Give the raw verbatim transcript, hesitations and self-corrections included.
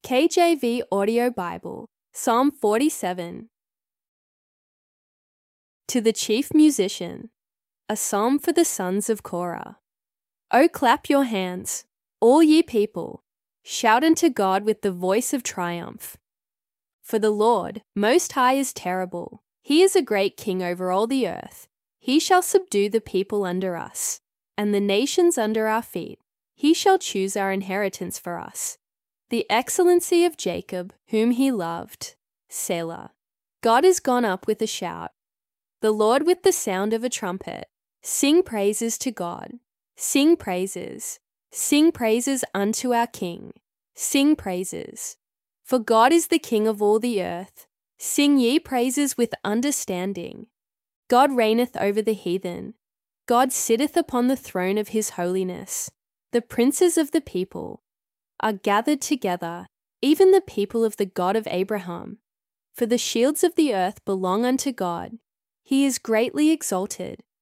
K J V Audio Bible, Psalm forty-seven. To the chief musician, a psalm for the sons of Korah. O clap your hands, all ye people, shout unto God with the voice of triumph. For the Lord Most High is terrible. He is a great king over all the earth. He shall subdue the people under us, and the nations under our feet. He shall choose our inheritance for us. The excellency of Jacob, whom he loved. Selah. God is gone up with a shout. The Lord with the sound of a trumpet. Sing praises to God. Sing praises. Sing praises unto our King. Sing praises. For God is the King of all the earth. Sing ye praises with understanding. God reigneth over the heathen. God sitteth upon the throne of his holiness. The princes of the people are gathered together, even the people of the God of Abraham. For the shields of the earth belong unto God. He is greatly exalted.